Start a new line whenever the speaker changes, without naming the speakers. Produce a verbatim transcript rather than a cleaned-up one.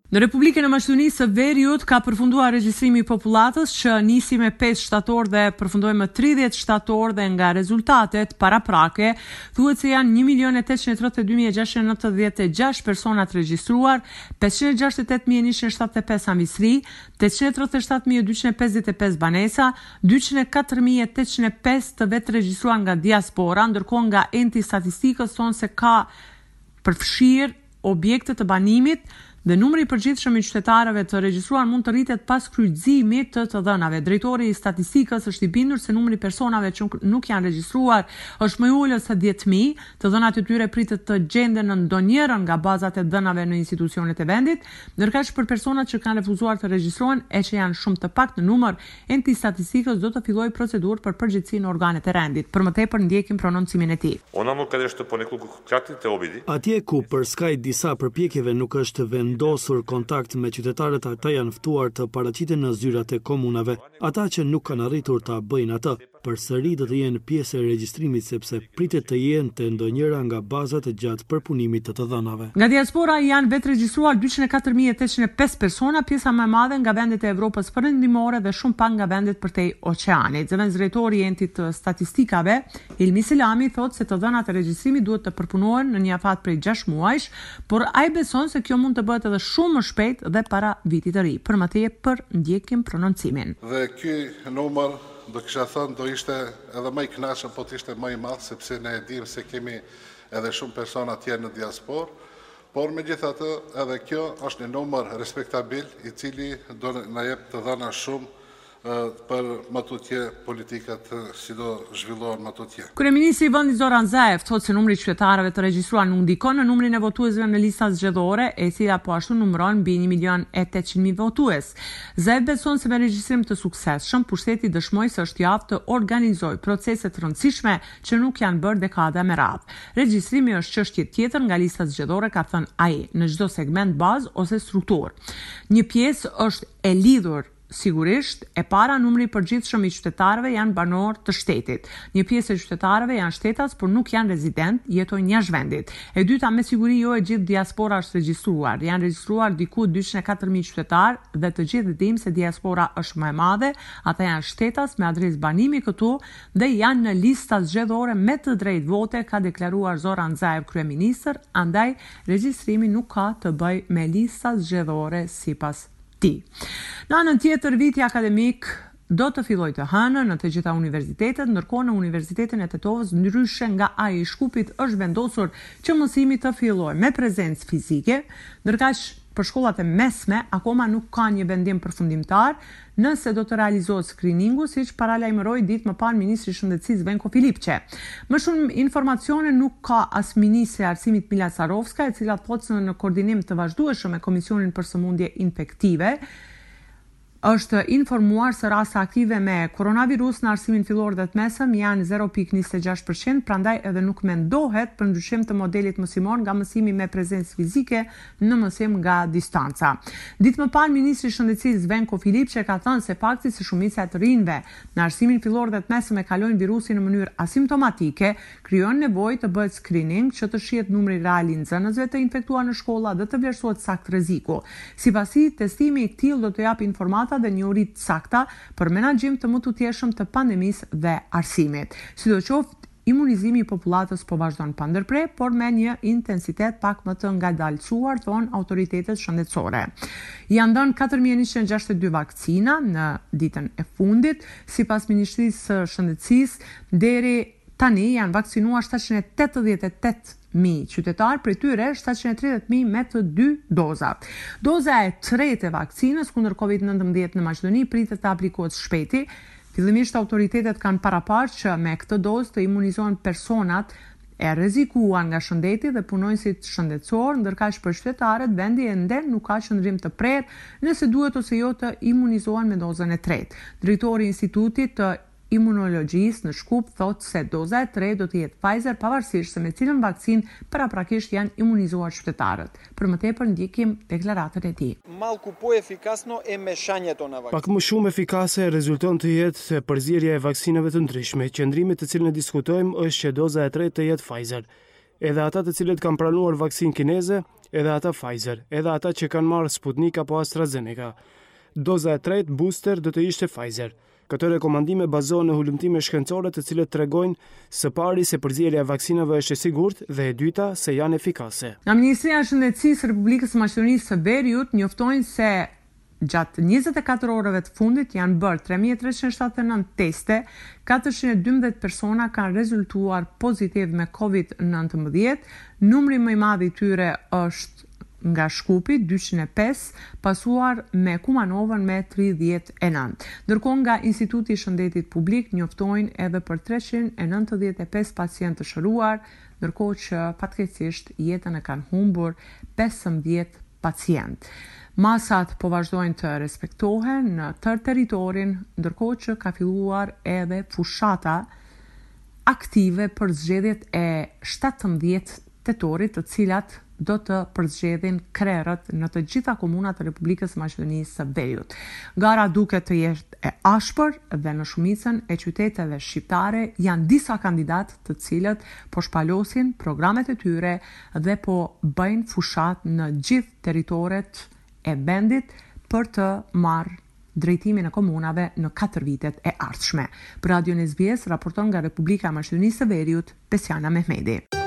Në Republikën e Maqedonisë së Veriut ka përfunduar regjistrimi i popullatës që nisi me pesë shtator dhe përfundoi më tridhjetë shtator dhe nga rezultatet paraprake thuhet se janë një milion e tetëqind e tridhjetë e dy mijë e gjashtëqind e nëntëdhjetë e gjashtë persona të regjistruar, pesëqind e gjashtëdhjetë e tetë mijë e njëqind e shtatëdhjetë e pesë ambisri, tetëqind e tridhjetë e shtatë mijë e dyqind e pesëdhjetë e pesë banesa, dyqind e katër mijë e tetëqind e pesë të vetë regjistruar nga diaspora, ndërkohë nga enti statistikës thonë se ka përfshirë objekte të banimit dhe numri i përgjithshëm i qytetarëve të regjistruar mund të rritet pas kryqëzimit të të dhënave. Drejtori i statistikës është i bindur se numri i personave që nuk janë regjistruar është më i ulët se dhjetë mijë, të dhënat e tyre pritet të gjenden në ndonjërin nga bazat e dhënave në institucionet e vendit, ndërkaq për personat që kanë refuzuar të regjistrohen e që janë shumë të pak në numër, enti i statistikës do të fillojë procedurë për përgjegjësi në organet e rendit. Për më tepër ndjekim prononcimin e tij.
Atje ku për skaj disa përpjekjeve nuk është vendosur kontakt me qytetarët, ata janë ftuar të paraqiten në zyrat e komunave. Ata që nuk kanë arritur ta bëjnë atë, përsëri do të jenë pjesë e regjistrimit sepse pritet të jenë të ndonjëra nga bazat e gjatë përpunimit të të dhënave.
Nga diaspora janë vetë regjistruar dyqind e katër mijë e tetëqind e pesë persona, pjesa më e madhe nga vendet e Evropës perëndimore dhe shumë pak nga vendet përtej oqeanit. Zëvendësdrejtori i entit të statistikave, Ilmi Selami, thotë se të dhënat e regjistrimit duhet të përpunohen në një afat prej gjashtë muajsh, por ai beson se kjo mund të bëhet edhe shumë më shpejt dhe para vitit të ri. Për më tepër ndjekim prononcimin.
Dhe ky numër do kisha thënë do ishte edhe më i kënaqshëm po të ishte më i madh sepse ne e dimë se kemi edhe shumë persona tjerë në diasporë, por megjithatë edhe kjo është një numër respektabil i cili do na jep të dhëna shumë për më tutje politikat si do zhvillohen më tutje.
Kryeministri i vendit Zoran Zaev thotë se numri i qytetarëve të regjistruar nuk ndikon në numrin e votuesve në listat zgjedhore, e cila po ashtu numëron mbi një milion e tetëqind mijë votues. Zaev beson se me regjistrim të suksesshëm, pushteti dëshmoi se është javë të organizojë procese të rëndësishme që nuk janë bërë dekada me radhë. Regjistrimi është çështje tjetër nga listat zgjedhore, ka thënë ai, në çdo segment bazë ose strukturë. Një pjesë është e lidhur sigurisht, e para numri i përgjithshëm i qytetarëve janë banor të shtetit. Një pjesë e qytetarëve janë shtetas, por nuk janë rezident, jetojnë jashtë vendit. E dyta, me siguri jo e gjithë diaspora është regjistruar. Janë regjistruar diku dyqind e katër mijë qytetar dhe të gjithë dimë se diaspora është më e madhe, ata janë shtetas me adresë banimi këtu dhe janë në listat zgjedhore me të drejtë vote, ka deklaruar Zoran Zaev, kryeministër, andaj regjistrimi nuk ka të bëjë me listat zgjedhore sipas ti. Në anën tjetër, viti akademik do të fillojë të hënën në të gjitha universitetet, ndërkohë në Universitetin e Tetovës, ndryshe nga ai i Shkupit, është vendosur që mësimi të fillojë me prezencë fizike, ndërkaq për shkollat e mesme akoma nuk ka një vendim përfundimtar nëse do të realizohet skriningu, siç paralajmëroi ditë më parë ministri i Shëndetësisë Venko Filipçe. Më shumë informacione nuk ka as ministri i Arsimit Mila Carovska, e cila thotë se në koordinim të vazhdueshëm me Komisionin për Sëmundje Infektive është informuar se raste aktive me koronavirus në arsimin fillor dhe të mesëm janë zero pikë njëzet e gjashtë përqind, prandaj edhe nuk mendohet për ndryshim të modelit mësimor nga mësimi me prezencë fizike në mësim nga distanca. Ditë më parë, ministri i Shëndetësisë Venko Filipçe ka thënë se fakti se shumica e të rinjve në arsimin fillor dhe të mesëm e kalojnë virusin në mënyrë asimptomatike, krijon nevojë të bëhet screening që të shihet numri real i nxënësve të infektuar në shkolla dhe të vlerësohet sakt rreziku. Sipas tij, testimi i tillë do të japë informata dhe njohuri të sakta për menaxhim të më tutjeshëm të pandemisë dhe arsimit. Sidoqoftë, imunizimi i popullatës po vazhdon pa ndërprer, por me një intensitet pak më të ngadalësuar, thon autoritetet shëndetësore. Janë dhënë katër mijë e njëqind e gjashtëdhjetë e dy vakcina në ditën e fundit, sipas Ministrisë së Shëndetësisë, deri tani janë vaksinuar shtatëqind e tetëdhjetë e tetë mijë qytetar, për tyre shtatëqind e tridhjetë mijë me të dy doza. Doza e tretë e vaksinës kundër kovid nëntëmbëdhjetë në Maqedoni pritet të aplikohet shpejti. Fillimisht autoritetet kanë paraparë që me këtë dozë të imunizohen personat e rrezikuar nga shëndeti dhe punonjësit shëndetësor, ndërkaq për qytetarët vendi ende nuk ka qëndrim të prerë nëse duhet ose jo të imunizohen me dozën e tretë. Drejtori i Institutit të Imunologjisë në Shkup thotë se doza e tretë do të jetë Pfizer, pavarësisht se me cilën vakcinë paraprakisht janë imunizuar qytetarët. Për më tepër ndjekim deklaratën e tij.
Malku po efikasno e me shanjet ona vakcinë.
Pak më shumë efikase rezulton të jetë se përzierja e vaksinave të ndryshme. Qëndrimi të cilën e diskutojmë është që doza e tretë të jetë Pfizer. Edhe ata të cilët kanë pranuar vaksinë kineze
edhe ata Pfizer, edhe ata që kanë marrë Sputnik apo AstraZeneca. Doza e tretë booster do të ishte Pfizer. Këto rekomandime bazohen në hulumtime shkencore të cilët tregojnë së pari se përzierja e vaksinave është e sigurt dhe e dyta se janë efikase.
Nga Ministria e Shëndetësisë së Republikës së Maqedonisë së Veriut njoftojnë se gjatë njëzet e katër orëve të fundit janë bërë tre mijë treqind shtatëdhjetë e nëntë teste, katërqind e dymbëdhjetë persona kanë rezultuar pozitiv me covid nineteen, numri më i madh i tyre është nga Shkupi dyqind e pesë, pasuar me Kumanovën me tridhjetë e nëntë. Ndërkohë nga Instituti i Shëndetit Publik njoftojnë edhe për treqind e nëntëdhjetë e pesë pacientë të shëruar, ndërkohë që fatkeqësisht jetën e kanë humbur pesëmbëdhjetë pacientë. Masat po vazhdojnë të respektohen në tërë territorin, ndërkohë që ka filluar edhe fushata aktive për zgjedhjet e shtatëmbëdhjetë tetorit, të cilat do të përzgjedhin krerët në të gjitha komunat të Republikës së Maqedonisë së Veriut. Gara duket të jetë e ashpër dhe në shumicën e qyteteve shqiptare janë disa kandidatë të cilët po shpalosin programet e tyre dhe po bëjnë fushat në gjithë territoret e vendit për të marrë drejtimin e komunave në katër vitet e ardhshme. Për Radion S B S raporton nga Republika e Maqedonisë së Veriut, Besiana Mehmeti.